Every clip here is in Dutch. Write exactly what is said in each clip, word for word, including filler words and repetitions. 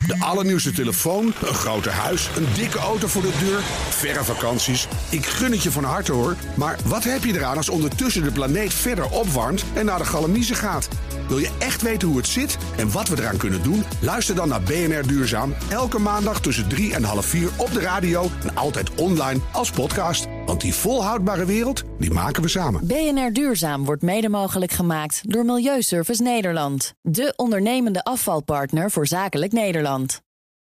De allernieuwste telefoon, een groter huis, een dikke auto voor de deur, verre vakanties. Ik gun het je van harte hoor. Maar wat heb je eraan als ondertussen de planeet verder opwarmt en naar de galamiezen gaat? Wil je echt weten hoe het zit en wat we eraan kunnen doen? Luister dan naar B N R Duurzaam. Elke maandag tussen drie en half vier op de radio en altijd online als podcast. Want die volhoudbare wereld, die maken we samen. B N R Duurzaam wordt mede mogelijk gemaakt door Milieuservice Nederland. De ondernemende afvalpartner voor zakelijk Nederland.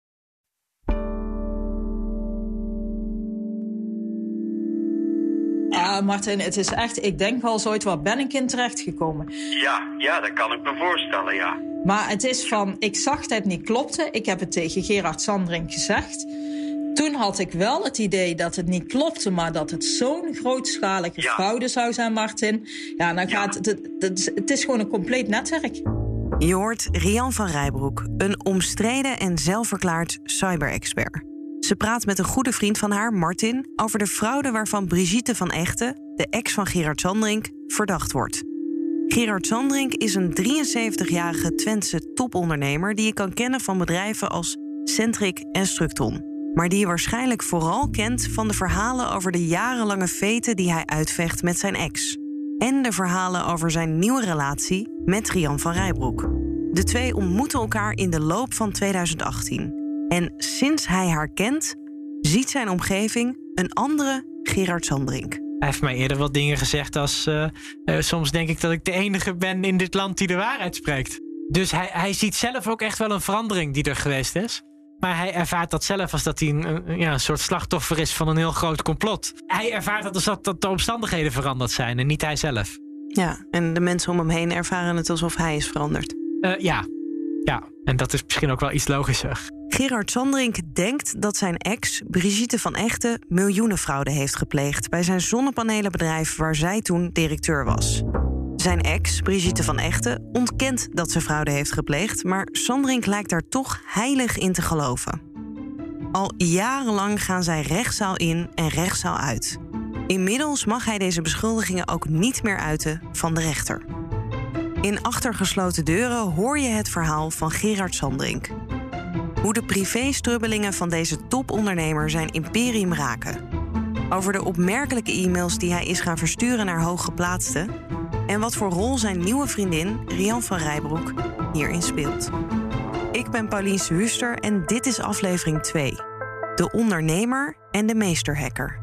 Ja, Martin, het is echt, ik denk wel eens ooit, waar ben ik in terechtgekomen? Ja, ja, dat kan ik me voorstellen, ja. Maar het is van, ik zag dat het niet klopte. Ik heb het tegen Gerard Sandring gezegd. Toen had ik wel het idee dat het niet klopte, maar dat het zo'n grootschalige ja. fraude zou zijn, Martin. Ja, dan gaat ja. het, het, het is gewoon een compleet netwerk. Je hoort Rian van Rijbroek, een omstreden en zelfverklaard cyberexpert. Ze praat met een goede vriend van haar, Martin, over de fraude waarvan Brigitte van Egte, de ex van Gerard Sandring, verdacht wordt. Gerard Sandring is een drieënzeventigjarige Twentse topondernemer die je kan kennen van bedrijven als Centric en Structon. Maar die je waarschijnlijk vooral kent van de verhalen over de jarenlange feten die hij uitvecht met zijn ex. En de verhalen over zijn nieuwe relatie met Rian van Rijbroek. De twee ontmoeten elkaar in de loop van tweeduizend achttien. En sinds hij haar kent, ziet zijn omgeving een andere Gerard Sandring. Hij heeft mij eerder wat dingen gezegd als... Uh, uh, soms denk ik dat ik de enige ben in dit land die de waarheid spreekt. Dus hij, hij ziet zelf ook echt wel een verandering die er geweest is. Maar hij ervaart dat zelf als dat hij een, een, ja, een soort slachtoffer is van een heel groot complot. Hij ervaart dat als dat, dat de omstandigheden veranderd zijn en niet hij zelf. Ja, en de mensen om hem heen ervaren het alsof hij is veranderd. Uh, ja. ja, en dat is misschien ook wel iets logischer. Gerard Sandring denkt dat zijn ex, Brigitte van Egte, miljoenenfraude heeft gepleegd bij zijn zonnepanelenbedrijf waar zij toen directeur was. Zijn ex, Brigitte van Egte, ontkent dat ze fraude heeft gepleegd, maar Sandring lijkt daar toch heilig in te geloven. Al jarenlang gaan zij rechtszaal in en rechtszaal uit. Inmiddels mag hij deze beschuldigingen ook niet meer uiten van de rechter. In achtergesloten deuren hoor je het verhaal van Gerard Sandring. Hoe de privéstrubbelingen van deze topondernemer zijn imperium raken. Over de opmerkelijke e-mails die hij is gaan versturen naar hooggeplaatsten. En wat voor rol zijn nieuwe vriendin, Rian van Rijbroek, hierin speelt. Ik ben Paulien Huster en dit is aflevering twee. De ondernemer en de meesterhacker.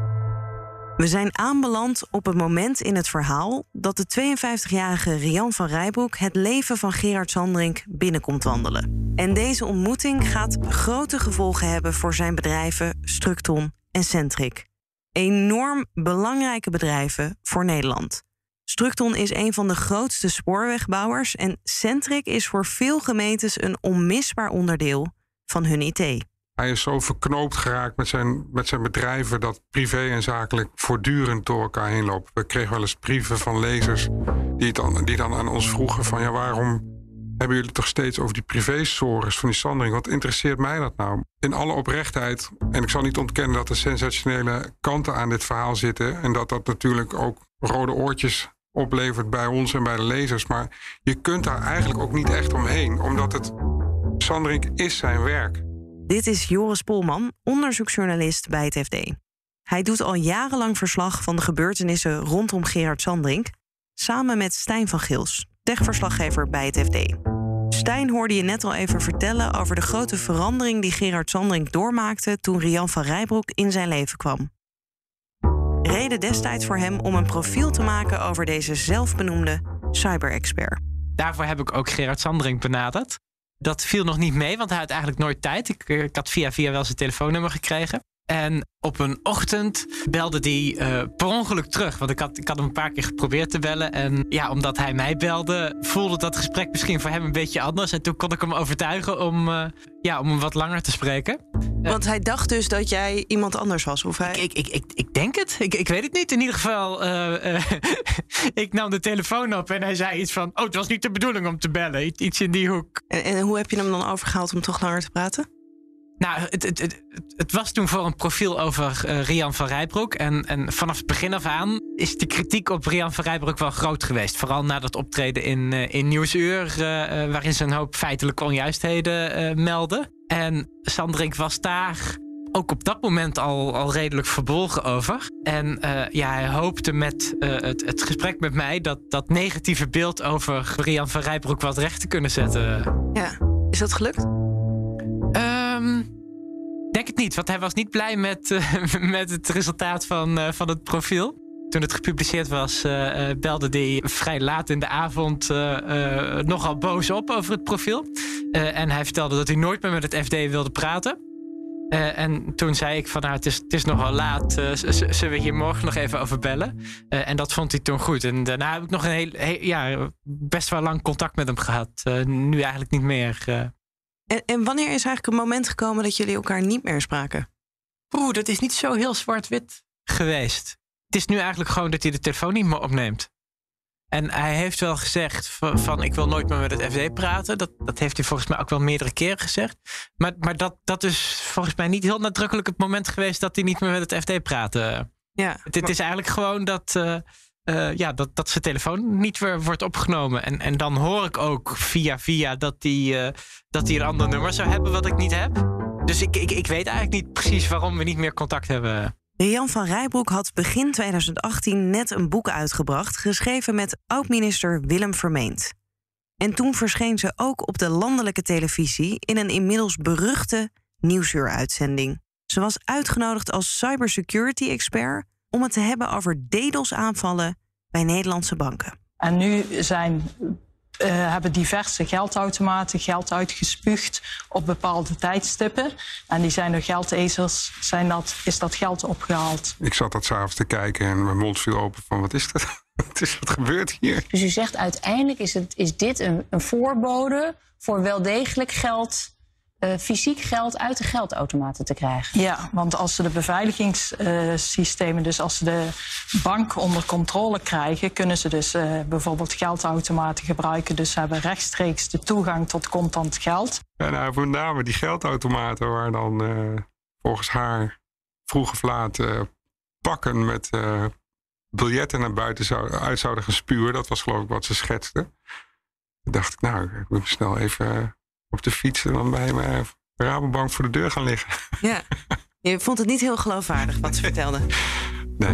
We zijn aanbeland op het moment in het verhaal dat de tweeënvijftigjarige Rian van Rijbroek het leven van Gerard Sandring binnenkomt wandelen. En deze ontmoeting gaat grote gevolgen hebben voor zijn bedrijven Structon en Centric. Enorm belangrijke bedrijven voor Nederland. Structon is een van de grootste spoorwegbouwers en Centric is voor veel gemeentes een onmisbaar onderdeel van hun I T. Hij is zo verknoopt geraakt met zijn, met zijn bedrijven dat privé en zakelijk voortdurend door elkaar heen lopen. We kregen wel eens brieven van lezers die dan, die dan aan ons vroegen van ja, waarom hebben jullie toch steeds over die privé-sores van die Sandring? Wat interesseert mij dat nou? In alle oprechtheid, en ik zal niet ontkennen dat er sensationele kanten aan dit verhaal zitten en dat dat natuurlijk ook rode oortjes oplevert bij ons en bij de lezers. Maar je kunt daar eigenlijk ook niet echt omheen, omdat het Sandring is zijn werk. Dit is Joris Polman, onderzoeksjournalist bij het F D. Hij doet al jarenlang verslag van de gebeurtenissen rondom Gerard Sandring, samen met Stijn van Gils, techverslaggever bij het F D. Stijn hoorde je net al even vertellen over de grote verandering die Gerard Sandring doormaakte toen Rian van Rijbroek in zijn leven kwam. Reden destijds voor hem om een profiel te maken over deze zelfbenoemde cyberexpert. Daarvoor heb ik ook Gerard Sandring benaderd. Dat viel nog niet mee, want hij had eigenlijk nooit tijd. Ik, ik had via via wel zijn telefoonnummer gekregen. En op een ochtend belde hij uh, per ongeluk terug. Want ik had, ik had hem een paar keer geprobeerd te bellen. En ja, omdat hij mij belde, voelde dat gesprek misschien voor hem een beetje anders. En toen kon ik hem overtuigen om, uh, ja, om hem wat langer te spreken. Want hij dacht dus dat jij iemand anders was? Of hij... ik, ik, ik, ik denk het. Ik, ik weet het niet. In ieder geval, uh, uh, ik nam de telefoon op en hij zei iets van... oh, het was niet de bedoeling om te bellen. Iets in die hoek. En, en hoe heb je hem dan overgehaald om toch langer te praten? Nou, het, het, het, het was toen voor een profiel over uh, Rian van Rijbroek. En, en vanaf het begin af aan is de kritiek op Rian van Rijbroek wel groot geweest. Vooral na dat optreden in, uh, in Nieuwsuur, uh, uh, waarin ze een hoop feitelijke onjuistheden uh, melden. En Sanderink was daar ook op dat moment al, al redelijk verbolgen over. En uh, ja, hij hoopte met uh, het, het gesprek met mij dat dat negatieve beeld over Rian van Rijbroek wat recht te kunnen zetten. Ja, is dat gelukt? Um, denk het niet, want hij was niet blij met, uh, met het resultaat van, uh, van het profiel. Toen het gepubliceerd was, uh, uh, belde hij vrij laat in de avond uh, uh, nogal boos op over het profiel. Uh, en hij vertelde dat hij nooit meer met het F D wilde praten. Uh, en toen zei ik van, nou, het is, het is nogal laat. Uh, z- z- zullen we hier morgen nog even over bellen? Uh, en dat vond hij toen goed. En daarna heb ik nog een heel, heel ja, best wel lang contact met hem gehad. Uh, nu eigenlijk niet meer. Uh. En, en wanneer is eigenlijk een moment gekomen dat jullie elkaar niet meer spraken? Oeh, dat is niet zo heel zwart-wit geweest. Het is nu eigenlijk gewoon dat hij de telefoon niet meer opneemt. En hij heeft wel gezegd van, van ik wil nooit meer met het F D praten. Dat, dat heeft hij volgens mij ook wel meerdere keren gezegd. Maar, maar dat, dat is volgens mij niet heel nadrukkelijk het moment geweest dat hij niet meer met het F D praatte. Ja, het, het is eigenlijk gewoon dat, uh, uh, ja, dat, dat zijn telefoon niet meer wordt opgenomen. En, en dan hoor ik ook via via dat hij, uh, dat hij een ander nummer zou hebben wat ik niet heb. Dus ik, ik, ik weet eigenlijk niet precies waarom we niet meer contact hebben. Rian van Rijbroek had begin twintig achttien net een boek uitgebracht, geschreven met oud-minister Willem Vermeend. En toen verscheen ze ook op de landelijke televisie in een inmiddels beruchte Nieuwsuur-uitzending. Ze was uitgenodigd als cybersecurity-expert om het te hebben over DDoS-aanvallen bij Nederlandse banken. En nu zijn, uh, hebben diverse geldautomaten geld uitgespuugd op bepaalde tijdstippen. En die zijn door geldezels, zijn dat, is dat geld opgehaald. Ik zat dat 's avonds te kijken en mijn mond viel open van wat is dat? Wat is wat gebeurt hier? Dus u zegt uiteindelijk is, het, is dit een, een voorbode voor wel degelijk geld, uh, fysiek geld uit de geldautomaten te krijgen. Ja, want als ze de beveiligingssystemen, uh, dus als ze de bank onder controle krijgen, kunnen ze dus uh, bijvoorbeeld geldautomaten gebruiken. Dus ze hebben rechtstreeks de toegang tot contant geld. Ja, nou, met name die geldautomaten waar dan uh, volgens haar vroeg of laat uh, pakken met uh, biljetten naar buiten zou, uit zouden gaan spuwen. Dat was geloof ik wat ze schetste. Toen dacht ik, nou, ik moet snel even uh, op de fiets en dan bij mijn Rabobank voor de deur gaan liggen. Ja, je vond het niet heel geloofwaardig wat ze vertelde. Nee.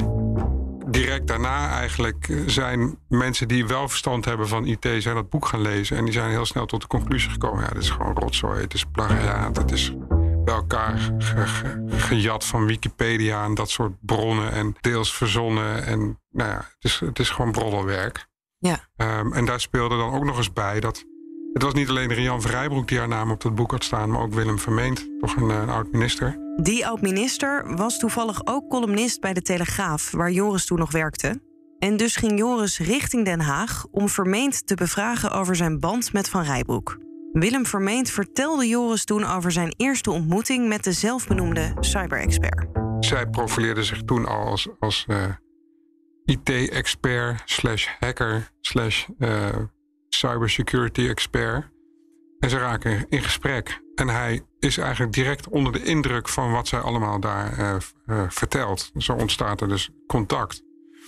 Direct daarna eigenlijk zijn mensen die wel verstand hebben van I T zijn dat boek gaan lezen. En die zijn heel snel tot de conclusie gekomen. Ja, dit is gewoon rotzooi. Het is plagiaat. Het is bij elkaar ge- ge- gejat van Wikipedia en dat soort bronnen. En deels verzonnen. En nou ja, het is, het is gewoon broddelwerk. Ja. Um, en daar speelde dan ook nog eens bij dat het was niet alleen Rian van Rijbroek die haar naam op dat boek had staan, maar ook Willem Vermeend, toch een, een oud-minister. Die oud-minister was toevallig ook columnist bij de Telegraaf, waar Joris toen nog werkte. En dus ging Joris richting Den Haag om Vermeend te bevragen over zijn band met Van Rijbroek. Willem Vermeend vertelde Joris toen over zijn eerste ontmoeting met de zelfbenoemde cyber-expert. Zij profileerde zich toen al als, als uh, I T-expert slash hacker slash uh, cybersecurity-expert. En ze raken in gesprek. En hij is eigenlijk direct onder de indruk van wat zij allemaal daar uh, uh, vertelt. Zo ontstaat er dus contact.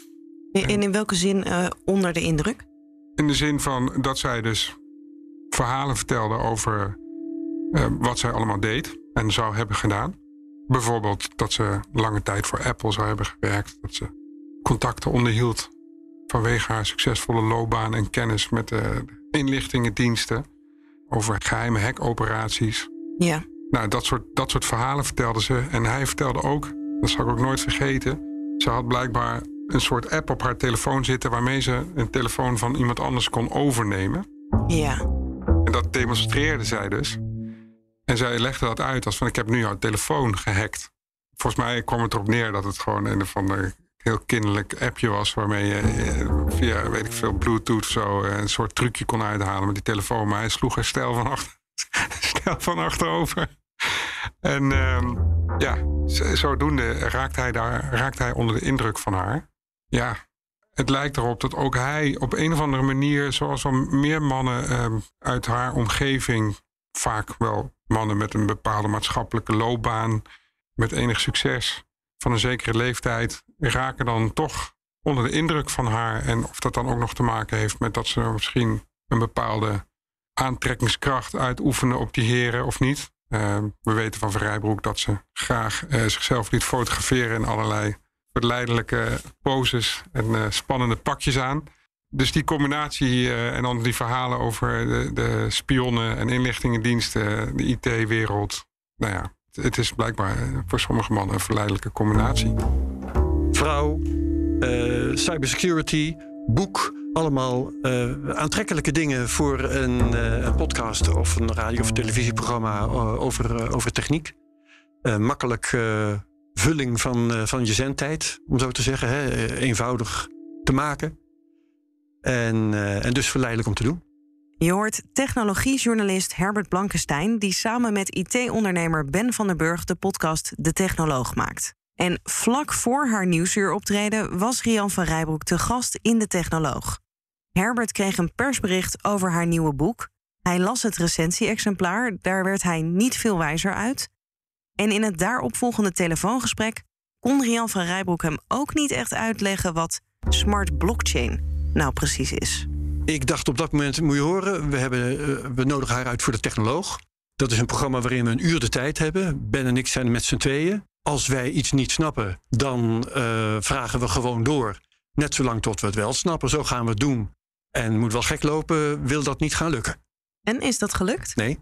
En in welke zin uh, onder de indruk? In de zin van dat zij dus verhalen vertelde over uh, wat zij allemaal deed en zou hebben gedaan. Bijvoorbeeld dat ze lange tijd voor Apple zou hebben gewerkt. Dat ze contacten onderhield vanwege haar succesvolle loopbaan en kennis met de inlichtingendiensten. Over geheime hackoperaties. Ja. Nou, dat soort, dat soort verhalen vertelde ze. En hij vertelde ook, dat zal ik ook nooit vergeten. Ze had blijkbaar een soort app op haar telefoon zitten waarmee ze een telefoon van iemand anders kon overnemen. Ja. En dat demonstreerde zij dus. En zij legde dat uit als van ik heb nu jouw telefoon gehackt. Volgens mij kwam het erop neer dat het gewoon een van de heel kinderlijk appje was waarmee je via, weet ik veel, Bluetooth of zo een soort trucje kon uithalen met die telefoon. Maar hij sloeg er stijl van, achter, stijl van achterover. En um, ja, zodoende raakt hij, daar, raakt hij onder de indruk van haar. Ja, het lijkt erop dat ook hij op een of andere manier, zoals wel meer mannen um, uit haar omgeving, vaak wel mannen met een bepaalde maatschappelijke loopbaan, met enig succes, van een zekere leeftijd, raken dan toch onder de indruk van haar. En of dat dan ook nog te maken heeft met dat ze misschien een bepaalde aantrekkingskracht uitoefenen op die heren of niet. Uh, we weten van Van Rijbroek dat ze graag uh, zichzelf liet fotograferen in allerlei verleidelijke poses en uh, spannende pakjes aan. Dus die combinatie uh, en dan die verhalen over de, de spionnen en inlichtingendiensten, de I T-wereld. Nou ja, het is blijkbaar voor sommige mannen een verleidelijke combinatie. Vrouw, uh, cybersecurity, boek. Allemaal uh, aantrekkelijke dingen voor een, uh, een podcast of een radio- of televisieprogramma uh, over, uh, over techniek. Uh, makkelijk uh, vulling van, uh, van je zendtijd, om zo te zeggen. Hè? Uh, eenvoudig te maken. En, uh, en dus verleidelijk om te doen. Je hoort technologiejournalist Herbert Blankenstein, die samen met I T-ondernemer Ben van der Burg de podcast De Technoloog maakt. En vlak voor haar nieuwsuuroptreden was Rian van Rijbroek te gast in De Technoloog. Herbert kreeg een persbericht over haar nieuwe boek. Hij las het recensie-exemplaar, daar werd hij niet veel wijzer uit. En in het daaropvolgende telefoongesprek kon Rian van Rijbroek hem ook niet echt uitleggen wat smart blockchain nou precies is. Ik dacht op dat moment, moet je horen, we, hebben, uh, we nodigen haar uit voor De Technoloog. Dat is een programma waarin we een uur de tijd hebben. Ben en ik zijn met z'n tweeën. Als wij iets niet snappen, dan uh, vragen we gewoon door. Net zolang tot we het wel snappen. Zo gaan we het doen. En moet wel gek lopen, wil dat niet gaan lukken. En is dat gelukt? Nee.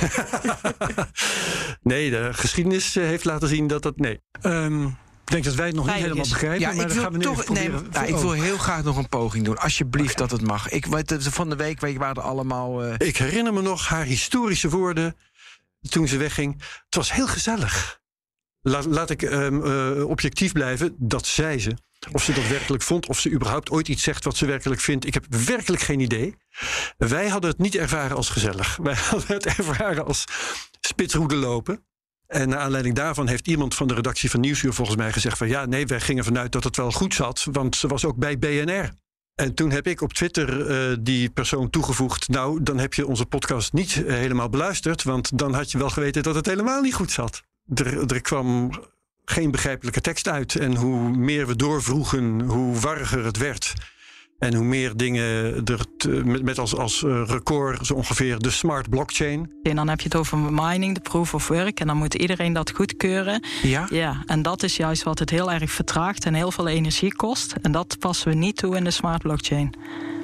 Nee, de geschiedenis heeft laten zien dat dat... Nee. Um, ik denk dat wij het nog Veilig niet helemaal is. begrijpen. Ja, maar ik dan wil gaan we nu toch, even nee, proberen. nou, ik wil heel graag nog een poging doen. Alsjeblieft dat het mag. Ik weet, van de week weet je, waren er allemaal... Uh... Ik herinner me nog haar historische woorden toen ze wegging. Het was heel gezellig. Laat, laat ik um, uh, objectief blijven, dat zei ze. Of ze dat werkelijk vond, of ze überhaupt ooit iets zegt wat ze werkelijk vindt. Ik heb werkelijk geen idee. Wij hadden het niet ervaren als gezellig. Wij hadden het ervaren als spitsroede lopen. En naar aanleiding daarvan heeft iemand van de redactie van Nieuwsuur volgens mij gezegd van ja, nee, wij gingen vanuit dat het wel goed zat, want ze was ook bij B N R. En toen heb ik op Twitter uh, die persoon toegevoegd, nou, dan heb je onze podcast niet uh, helemaal beluisterd, want dan had je wel geweten dat het helemaal niet goed zat. Er, er kwam geen begrijpelijke tekst uit. En hoe meer we doorvroegen, hoe warriger het werd. En hoe meer dingen er te, met, met als, als record zo ongeveer de smart blockchain. En dan heb je het over mining, de proof of work. En dan moet iedereen dat goedkeuren. Ja? Ja, en dat is juist wat het heel erg vertraagt en heel veel energie kost. En dat passen we niet toe in de smart blockchain.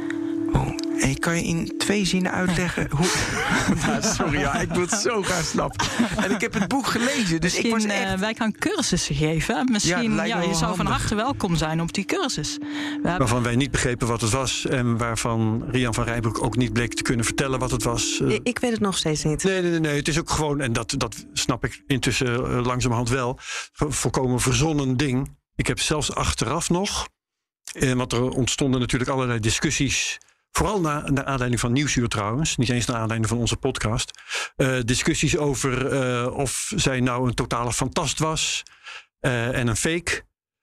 Oh, en kan je in twee zinnen uitleggen hoe... nou, sorry, ja, ik wil het zo graag snappen. En ik heb het boek gelezen, dus Misschien, ik was echt... uh, wij gaan cursussen geven. Misschien, ja, ja je zou van harte welkom zijn op die cursus. We waarvan wij niet begrepen wat het was. En waarvan Rian van Rijbroek ook niet bleek te kunnen vertellen wat het was. Uh, ik weet het nog steeds niet. Nee, nee, nee, nee. Het is ook gewoon, en dat, dat snap ik intussen uh, langzamerhand wel, volkomen verzonnen ding. Ik heb zelfs achteraf nog, uh, want er ontstonden natuurlijk allerlei discussies. Vooral na, naar aanleiding van Nieuwsuur trouwens. Niet eens naar aanleiding van onze podcast. Uh, discussies over uh, of zij nou een totale fantast was. Uh, en een fake.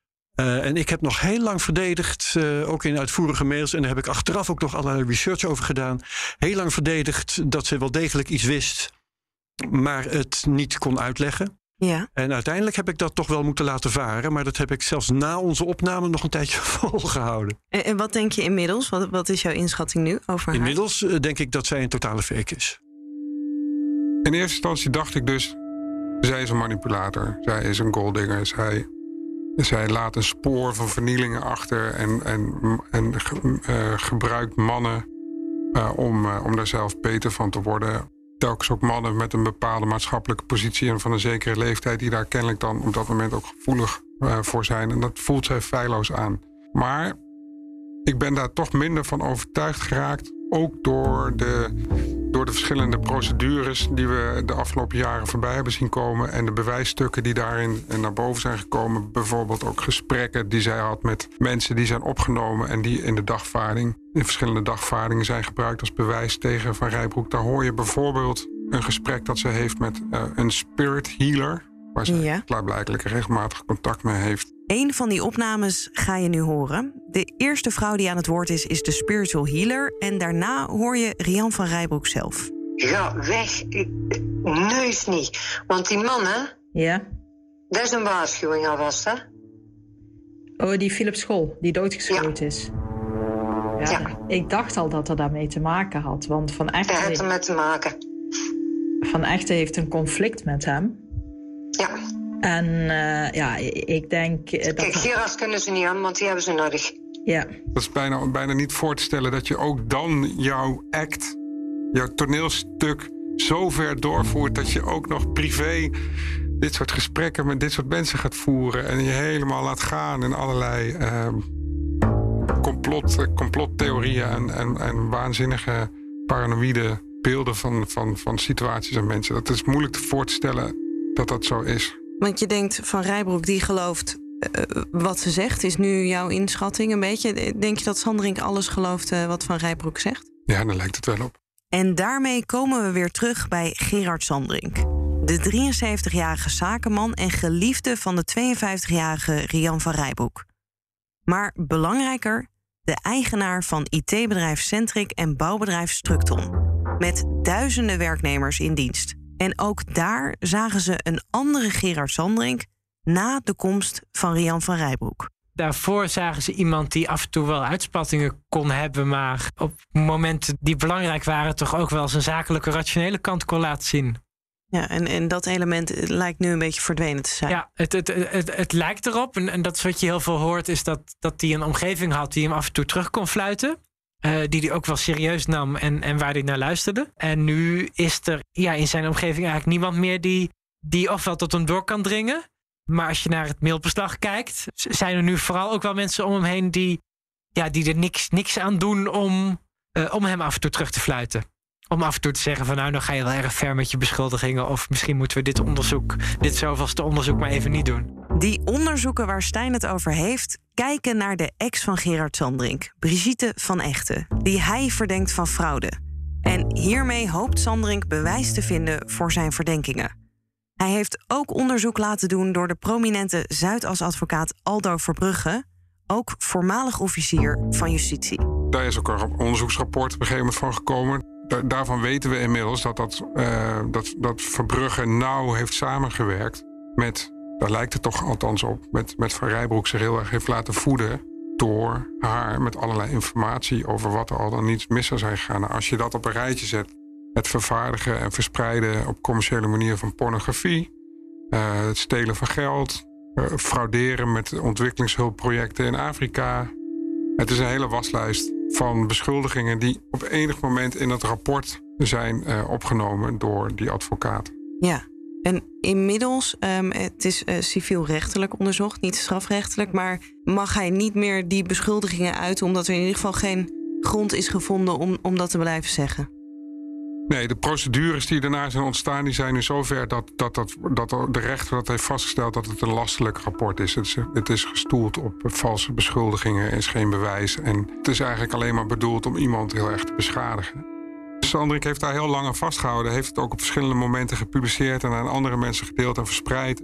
Uh, en ik heb nog heel lang verdedigd. Uh, ook in uitvoerige mails. En daar heb ik achteraf ook nog allerlei research over gedaan. Heel lang verdedigd dat ze wel degelijk iets wist. Maar het niet kon uitleggen. Ja. En uiteindelijk heb ik dat toch wel moeten laten varen. Maar dat heb ik zelfs na onze opname nog een tijdje volgehouden. En, en wat denk je inmiddels? Wat, wat is jouw inschatting nu over haar? Inmiddels uh, denk ik dat zij een totale fake is. In eerste instantie dacht ik dus, zij is een manipulator. Zij is een golddigger. Zij, zij laat een spoor van vernielingen achter. En, en, en uh, gebruikt mannen uh, om, uh, om daar zelf beter van te worden. Telkens ook mannen met een bepaalde maatschappelijke positie en van een zekere leeftijd die daar kennelijk dan op dat moment ook gevoelig uh, voor zijn. En dat voelt zij feilloos aan. Maar ik ben daar toch minder van overtuigd geraakt. Ook door de, door de verschillende procedures die we de afgelopen jaren voorbij hebben zien komen. En de bewijsstukken die daarin naar boven zijn gekomen. Bijvoorbeeld ook gesprekken die zij had met mensen die zijn opgenomen. En die in de dagvaarding, in verschillende dagvaardingen zijn gebruikt als bewijs tegen Van Rijbroek. Daar hoor je bijvoorbeeld een gesprek dat ze heeft met uh, een spirit healer. Waar ze ja. klaarblijkelijk regelmatig contact mee heeft. Eén van die opnames ga je nu horen. De eerste vrouw die aan het woord is, is de spiritual healer. En daarna hoor je Rian van Rijbroek zelf. Ga weg. Neus niet. Want die mannen... Ja. Dat is een waarschuwing alvast, hè? Oh, die Philip School, die doodgeschoten ja. is. Ja, ja. Ik dacht al dat er daarmee te maken had. Want Van Echten... Daar heeft er met te maken. Van Echten heeft een conflict met hem. Ja. En uh, ja, ik denk... Uh, Kijk, dat... Gerard kunnen ze niet aan, want die hebben ze nodig. Ja. Dat is bijna, bijna niet voor te stellen dat je ook dan jouw act, jouw toneelstuk zo ver doorvoert dat je ook nog privé dit soort gesprekken met dit soort mensen gaat voeren en je helemaal laat gaan in allerlei uh, complot, complottheorieën en, en, en waanzinnige paranoïde beelden van, van, van situaties en mensen. Dat is moeilijk te voor te stellen dat dat zo is. Want je denkt, Van Rijbroek die gelooft uh, wat ze zegt, is nu jouw inschatting een beetje. Denk je dat Sanderink alles gelooft uh, wat Van Rijbroek zegt? Ja, daar lijkt het wel op. En daarmee komen we weer terug bij Gerard Sanderink. De drieënzeventigjarige zakenman en geliefde van de tweeënvijftigjarige Rian van Rijbroek. Maar belangrijker, de eigenaar van I T-bedrijf Centric en bouwbedrijf Structon. Met duizenden werknemers in dienst. En ook daar zagen ze een andere Gerard Sanderink na de komst van Rian van Rijbroek. Daarvoor zagen ze iemand die af en toe wel uitspattingen kon hebben, maar op momenten die belangrijk waren toch ook wel zijn zakelijke, rationele kant kon laten zien. Ja, en, en dat element lijkt nu een beetje verdwenen te zijn. Ja, het, het, het, het, het lijkt erop, en, en dat is wat je heel veel hoort, is dat, dat hij een omgeving had die hem af en toe terug kon fluiten. Uh, die hij ook wel serieus nam en, en waar hij naar luisterde. En nu is er ja, in zijn omgeving eigenlijk niemand meer die, die ofwel tot hem door kan dringen. Maar als je naar het mailbeslag kijkt, zijn er nu vooral ook wel mensen om hem heen die, ja, die er niks, niks aan doen om, uh, om hem af en toe terug te fluiten. Om af en toe te zeggen van nou, dan ga je wel erg ver met je beschuldigingen. Of misschien moeten we dit onderzoek, dit zoveelste onderzoek maar even niet doen. Die onderzoeken waar Stijn het over heeft, kijken naar de ex van Gerard Sanderink, Brigitte van Echten, die hij verdenkt van fraude. En hiermee hoopt Sanderink bewijs te vinden voor zijn verdenkingen. Hij heeft ook onderzoek laten doen door de prominente Zuidas-advocaat Aldo Verbrugge, ook voormalig officier van justitie. Daar is ook een onderzoeksrapport op een gegeven moment van gekomen. Daar, daarvan weten we inmiddels dat, dat, uh, dat, dat Verbrugge nauw heeft samengewerkt met, daar lijkt het toch althans op, met, met Van Rijbroek zich heel erg heeft laten voeden door haar met allerlei informatie over wat er al dan niet mis zou zijn gegaan. Nou, als je dat op een rijtje zet, het vervaardigen en verspreiden op commerciële manier van pornografie, uh, het stelen van geld, uh, frauderen met ontwikkelingshulpprojecten in Afrika. Het is een hele waslijst van beschuldigingen die op enig moment in het rapport zijn uh, opgenomen door die advocaat. Ja, en inmiddels, um, het is uh, civielrechtelijk onderzocht, niet strafrechtelijk, maar mag hij niet meer die beschuldigingen uiten omdat er in ieder geval geen grond is gevonden om, om dat te blijven zeggen? Nee, de procedures die daarna zijn ontstaan, die zijn nu zover dat, dat, dat, dat de rechter dat heeft vastgesteld dat het een lastelijk rapport is. Het is, het is gestoeld op valse beschuldigingen, is geen bewijs. En het is eigenlijk alleen maar bedoeld om iemand heel erg te beschadigen. Sanderink heeft daar heel lang aan vastgehouden, heeft het ook op verschillende momenten gepubliceerd en aan andere mensen gedeeld en verspreid.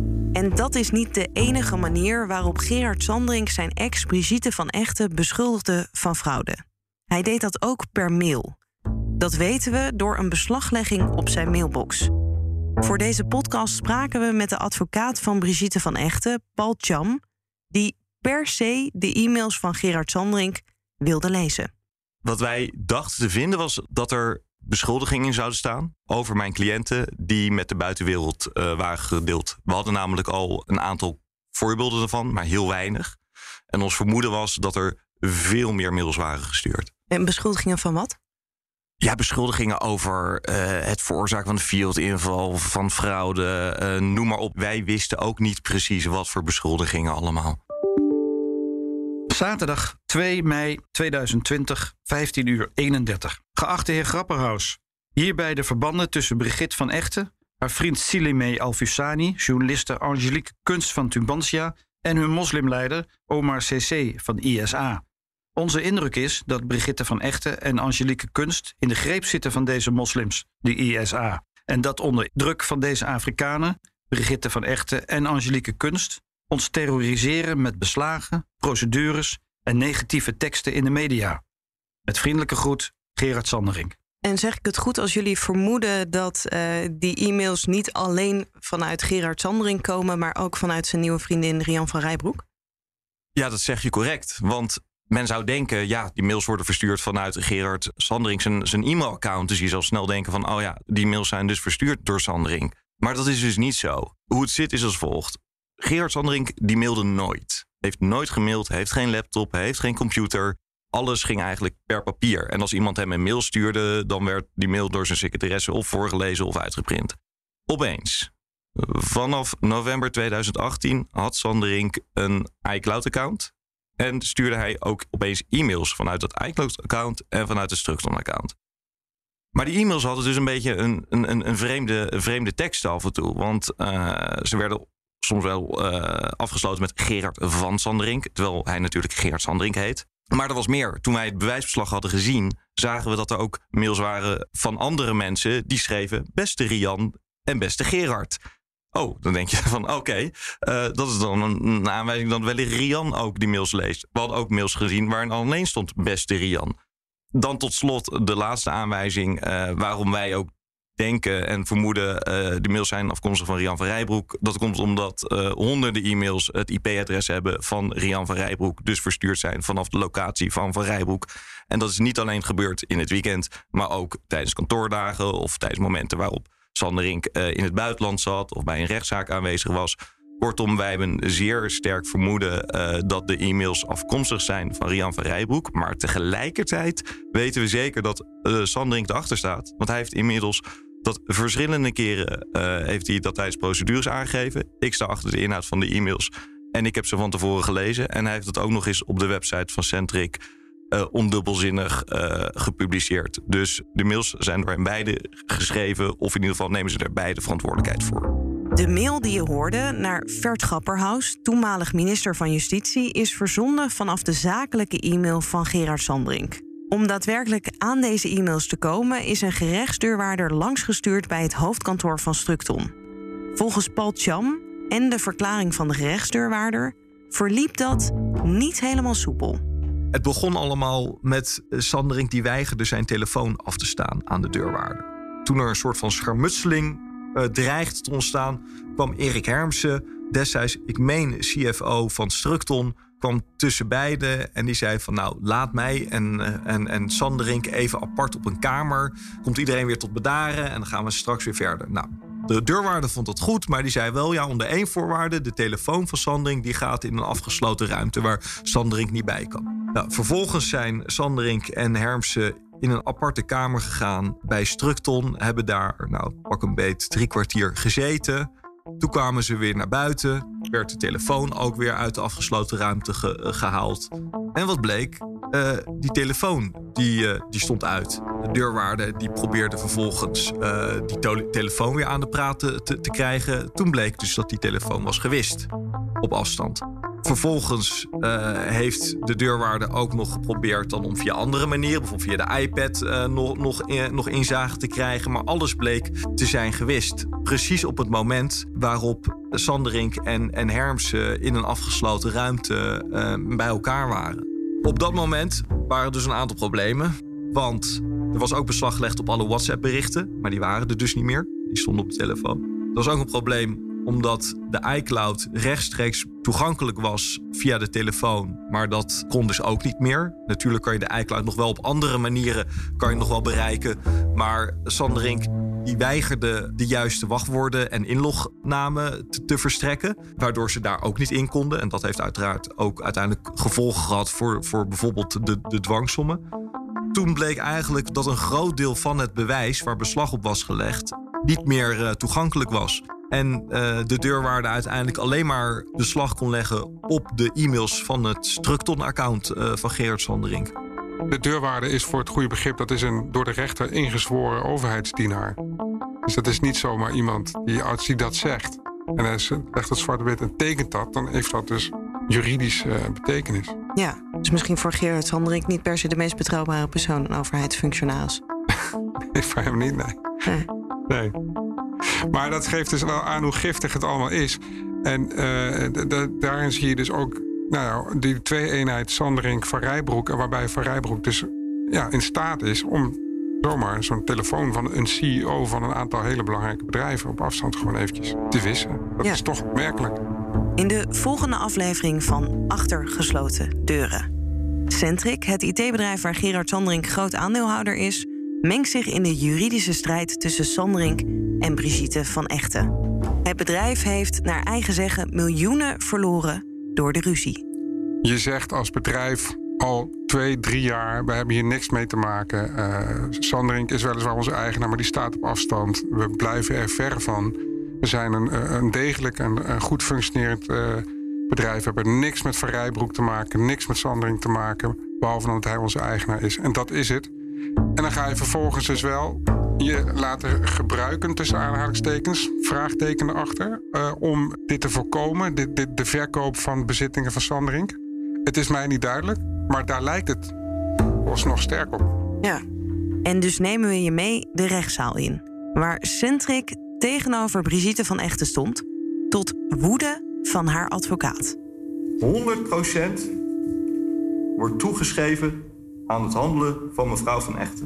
En dat is niet de enige manier waarop Gerard Sanderink zijn ex Brigitte van Echten beschuldigde van fraude. Hij deed dat ook per mail. Dat weten we door een beslaglegging op zijn mailbox. Voor deze podcast spraken we met de advocaat van Brigitte van Echten, Paul Cham, die per se de e-mails van Gerard Sanderink wilde lezen. Wat wij dachten te vinden was dat er beschuldigingen in zouden staan over mijn cliënten die met de buitenwereld uh, waren gedeeld. We hadden namelijk al een aantal voorbeelden ervan, maar heel weinig. En ons vermoeden was dat er veel meer mails waren gestuurd. En beschuldigingen van wat? Ja, beschuldigingen over uh, het veroorzaken van de Field-inval, van fraude, uh, noem maar op. Wij wisten ook niet precies wat voor beschuldigingen allemaal. Zaterdag twee mei tweeduizend twintig, vijftien uur eenendertig. Geachte heer Grapperhaus, hierbij de verbanden tussen Brigitte van Echten, haar vriend Silimeh Al-Fusani, journaliste Angelique Kunst van Tubantia en hun moslimleider Omar C C van I S A. Onze indruk is dat Brigitte van Echten en Angelique Kunst in de greep zitten van deze moslims, de I S A. En dat onder druk van deze Afrikanen, Brigitte van Echten en Angelique Kunst, ons terroriseren met beslagen, procedures en negatieve teksten in de media. Met vriendelijke groet, Gerard Sanderink. En zeg ik het goed als jullie vermoeden dat uh, die e-mails niet alleen vanuit Gerard Sanderink komen, maar ook vanuit zijn nieuwe vriendin Rian van Rijbroek? Ja, dat zeg je correct. Want men zou denken, ja, die mails worden verstuurd vanuit Gerard Sanderink zijn, zijn e-mailaccount. Dus je zal snel denken van, oh ja, die mails zijn dus verstuurd door Sanderink. Maar dat is dus niet zo. Hoe het zit is als volgt. Gerard Sanderink, die mailde nooit. Heeft nooit gemaild, heeft geen laptop, heeft geen computer. Alles ging eigenlijk per papier. En als iemand hem een mail stuurde, dan werd die mail door zijn secretaresse of voorgelezen of uitgeprint. Opeens, vanaf november tweeduizend achttien had Sanderink een iCloud-account. En stuurde hij ook opeens e-mails vanuit dat iCloud-account en vanuit het Structon-account. Maar die e-mails hadden dus een beetje een, een, een, vreemde, een vreemde tekst af en toe. Want uh, ze werden soms wel uh, afgesloten met Gerard van Sanderink. Terwijl hij natuurlijk Gerard Sanderink heet. Maar er was meer. Toen wij het bewijsbeslag hadden gezien, zagen we dat er ook mails waren van andere mensen die schreven beste Rian en beste Gerard. Oh, dan denk je van oké, okay, uh, dat is dan een, een aanwijzing dat wellicht Rian ook die mails leest. We hadden ook mails gezien waarin alleen stond beste Rian. Dan tot slot de laatste aanwijzing uh, waarom wij ook denken en vermoeden uh, de mails zijn afkomstig van Rian van Rijbroek. Dat komt omdat uh, honderden e-mails het I P-adres hebben van Rian van Rijbroek. Dus verstuurd zijn vanaf de locatie van Van Rijbroek. En dat is niet alleen gebeurd in het weekend, maar ook tijdens kantoordagen of tijdens momenten waarop Sanderink uh, in het buitenland zat of bij een rechtszaak aanwezig was. Kortom, wij hebben zeer sterk vermoeden uh, dat de e-mails afkomstig zijn van Rian van Rijbroek. Maar tegelijkertijd weten we zeker dat uh, Sanderink erachter staat. Want hij heeft inmiddels dat verschillende keren uh, heeft hij dat tijdens procedures aangegeven. Ik sta achter de inhoud van de e-mails en ik heb ze van tevoren gelezen. En hij heeft het ook nog eens op de website van Centric uh, ondubbelzinnig uh, gepubliceerd. Dus de mails zijn door hen beide geschreven, of in ieder geval nemen ze er beide verantwoordelijkheid voor. De mail die je hoorde naar Vert Grapperhaus, toenmalig minister van Justitie, is verzonden vanaf de zakelijke e-mail van Gerard Sanderink. Om daadwerkelijk aan deze e-mails te komen is een gerechtsdeurwaarder langsgestuurd bij het hoofdkantoor van Structon. Volgens Paul Tjam en de verklaring van de gerechtsdeurwaarder verliep dat niet helemaal soepel. Het begon allemaal met Sanderink die weigerde zijn telefoon af te staan aan de deurwaarder. Toen er een soort van schermutseling uh, dreigde te ontstaan, kwam Erik Hermsen, destijds, ik meen C F O van Structon, kwam tussen beiden en die zei van nou, laat mij en, en, en Sanderink even apart op een kamer. Komt iedereen weer tot bedaren en dan gaan we straks weer verder. Nou, de deurwaarder vond dat goed, maar die zei wel ja, onder één voorwaarde, de telefoon van Sanderink die gaat in een afgesloten ruimte waar Sanderink niet bij kan. Nou, vervolgens zijn Sanderink en Hermsen in een aparte kamer gegaan bij Structon, hebben daar nou pak een beet drie kwartier gezeten. Toen kwamen ze weer naar buiten, werd de telefoon ook weer uit de afgesloten ruimte ge- gehaald. En wat bleek? Uh, die telefoon die, uh, die stond uit. De deurwaarder die probeerde vervolgens uh, die to- telefoon weer aan de praat te, te krijgen. Toen bleek dus dat die telefoon was gewist op afstand. Vervolgens uh, heeft de deurwaarder ook nog geprobeerd dan om via andere manieren, bijvoorbeeld via de iPad, uh, nog, nog, uh, nog inzage te krijgen. Maar alles bleek te zijn gewist. Precies op het moment waarop Sanderink en, en Hermsen in een afgesloten ruimte uh, bij elkaar waren. Op dat moment waren dus een aantal problemen. Want er was ook beslag gelegd op alle WhatsApp-berichten, maar die waren er dus niet meer. Die stonden op de telefoon. Er was ook een probleem omdat de iCloud rechtstreeks toegankelijk was via de telefoon. Maar dat kon dus ook niet meer. Natuurlijk kan je de iCloud nog wel op andere manieren kan je nog wel bereiken. Maar Sanderink die weigerde de juiste wachtwoorden en inlognamen te, te verstrekken. Waardoor ze daar ook niet in konden. En dat heeft uiteraard ook uiteindelijk gevolgen gehad voor, voor bijvoorbeeld de, de dwangsommen. Toen bleek eigenlijk dat een groot deel van het bewijs waar beslag op was gelegd niet meer uh, toegankelijk was. En uh, de deurwaarder uiteindelijk alleen maar beslag kon leggen op de e-mails van het Structon-account uh, van Gerard Sanderink. De deurwaarder is voor het goede begrip, dat is een door de rechter ingezworen overheidsdienaar. Dus dat is niet zomaar iemand die, als hij dat zegt en hij legt het zwart op wit en tekent dat, dan heeft dat dus juridische uh, betekenis. Ja, dus misschien voor Gerard Sanderink niet per se de meest betrouwbare persoon, een overheidsfunctionaris. Nee, voor hem niet, nee. Nee. nee. Maar dat geeft dus wel aan hoe giftig het allemaal is. En uh, d- d- daarin zie je dus ook nou ja, die twee-eenheid Sanderink van Rijbroek, waarbij Van Rijbroek dus ja, in staat is om zomaar zo'n telefoon van een C E O van een aantal hele belangrijke bedrijven op afstand gewoon eventjes te wissen. Dat ja. is toch opmerkelijk. In de volgende aflevering van Achter gesloten deuren. Centric, het I T-bedrijf waar Gerard Sanderink groot aandeelhouder is, mengt zich in de juridische strijd tussen Sanderink en Brigitte van Egte. Het bedrijf heeft naar eigen zeggen miljoenen verloren door de ruzie. Je zegt als bedrijf al twee, drie jaar, we hebben hier niks mee te maken. Uh, Sanderink is weliswaar onze eigenaar, maar die staat op afstand. We blijven er ver van. We zijn een, een degelijk en een goed functionerend uh, bedrijf. We hebben niks met Van Rijbroek te maken, niks met Sanderink te maken, behalve dat hij onze eigenaar is. En dat is het. En dan ga je vervolgens dus wel je laten gebruiken, tussen aanhalingstekens, vraagtekenen achter, uh, om dit te voorkomen, dit, dit, de verkoop van bezittingen van Sanderink. Het is mij niet duidelijk, maar daar lijkt het alsnog sterk op. Ja, en dus nemen we je mee de rechtszaal in, waar Centric tegenover Brigitte van Egte stond, tot woede van haar advocaat. honderd procent wordt toegeschreven aan het handelen van mevrouw van Egte.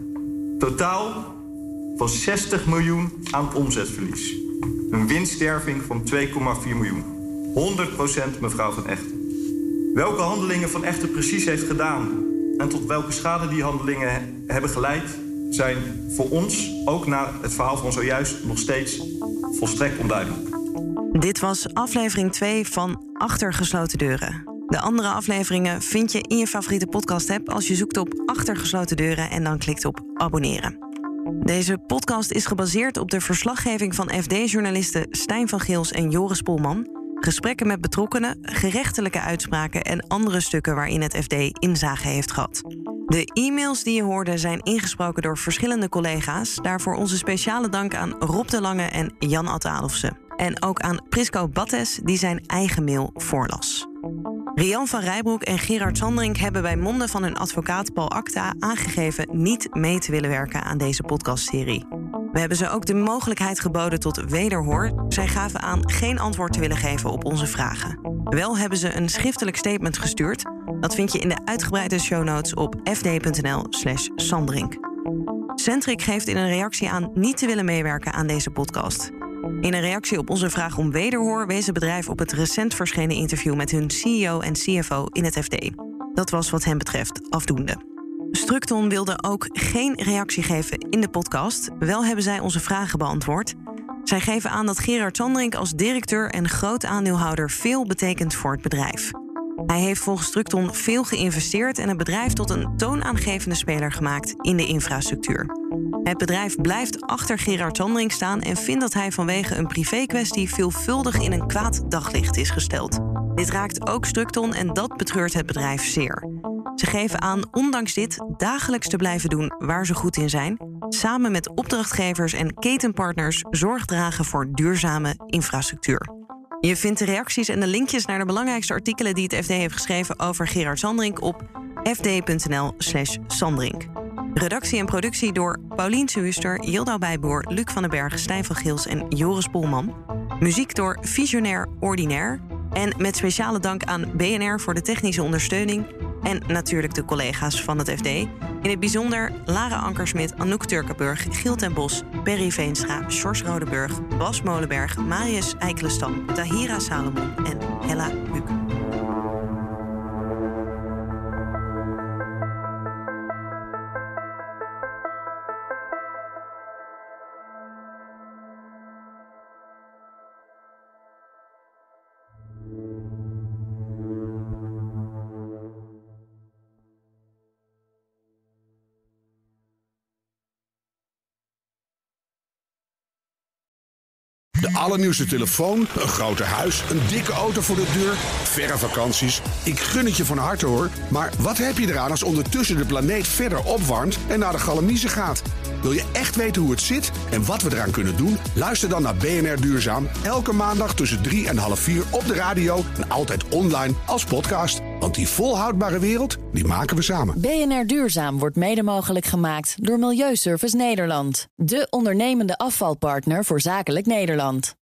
Totaal van zestig miljoen aan omzetverlies. Een winststerving van twee komma vier miljoen. honderd procent mevrouw van Egte. Welke handelingen Van Egte precies heeft gedaan en tot welke schade die handelingen he- hebben geleid, zijn voor ons, ook na het verhaal van zojuist, nog steeds volstrekt onduidelijk. Dit was aflevering twee van Achter gesloten deuren. De andere afleveringen vind je in je favoriete podcast-app als je zoekt op Achter gesloten deuren en dan klikt op abonneren. Deze podcast is gebaseerd op de verslaggeving van F D-journalisten Stijn van Gils en Joris Polman, gesprekken met betrokkenen, gerechtelijke uitspraken en andere stukken waarin het F D inzage heeft gehad. De e-mails die je hoorde zijn ingesproken door verschillende collega's. Daarvoor onze speciale dank aan Rob de Lange en Jan Ad Adolfsen. En ook aan Prisco Battes, die zijn eigen mail voorlas. Rian van Rijbroek en Gerard Sanderink hebben bij monden van hun advocaat Paul Acta aangegeven niet mee te willen werken aan deze podcastserie. We hebben ze ook de mogelijkheid geboden tot wederhoor. Zij gaven aan geen antwoord te willen geven op onze vragen. Wel hebben ze een schriftelijk statement gestuurd. Dat vind je in de uitgebreide show notes op fd.nl slash Sanderink. Centric geeft in een reactie aan niet te willen meewerken aan deze podcast. In een reactie op onze vraag om wederhoor wees het bedrijf op het recent verschenen interview met hun C E O en C F O in het F D. Dat was wat hen betreft afdoende. Structon wilde ook geen reactie geven in de podcast. Wel hebben zij onze vragen beantwoord. Zij geven aan dat Gerard Sanderink als directeur en groot aandeelhouder veel betekent voor het bedrijf. Hij heeft volgens Structon veel geïnvesteerd en het bedrijf tot een toonaangevende speler gemaakt in de infrastructuur. Het bedrijf blijft achter Gerard Sanderink staan en vindt dat hij vanwege een privékwestie veelvuldig in een kwaad daglicht is gesteld. Dit raakt ook Structon en dat betreurt het bedrijf zeer. Ze geven aan ondanks dit dagelijks te blijven doen waar ze goed in zijn, samen met opdrachtgevers en ketenpartners zorg dragen voor duurzame infrastructuur. Je vindt de reacties en de linkjes naar de belangrijkste artikelen die het F D heeft geschreven over Gerard Sanderink op fd.nl slash Sanderink. Redactie en productie door Paulien Suuster, Yildo Bijboer, Luc van den Berg, Stijn van Gils en Joris Polman. Muziek door Visionair Ordinaire. En met speciale dank aan B N R voor de technische ondersteuning. En natuurlijk de collega's van het F D. In het bijzonder Lara Ankersmit, Anouk Turkenburg, Giel ten Bos, Perry Veenstra, Sjors Rodeburg, Bas Molenberg, Marius Eikelenstam, Tahira Salomon en Hella Buuk. De allernieuwste telefoon, een groter huis, een dikke auto voor de deur, verre vakanties. Ik gun het je van harte hoor. Maar wat heb je eraan als ondertussen de planeet verder opwarmt en naar de galamiezen gaat? Wil je echt weten hoe het zit en wat we eraan kunnen doen? Luister dan naar B N R Duurzaam. Elke maandag tussen drie en half vier op de radio en altijd online als podcast. Want die volhoudbare wereld, die maken we samen. B N R Duurzaam wordt mede mogelijk gemaakt door Milieuservice Nederland. De ondernemende afvalpartner voor zakelijk Nederland.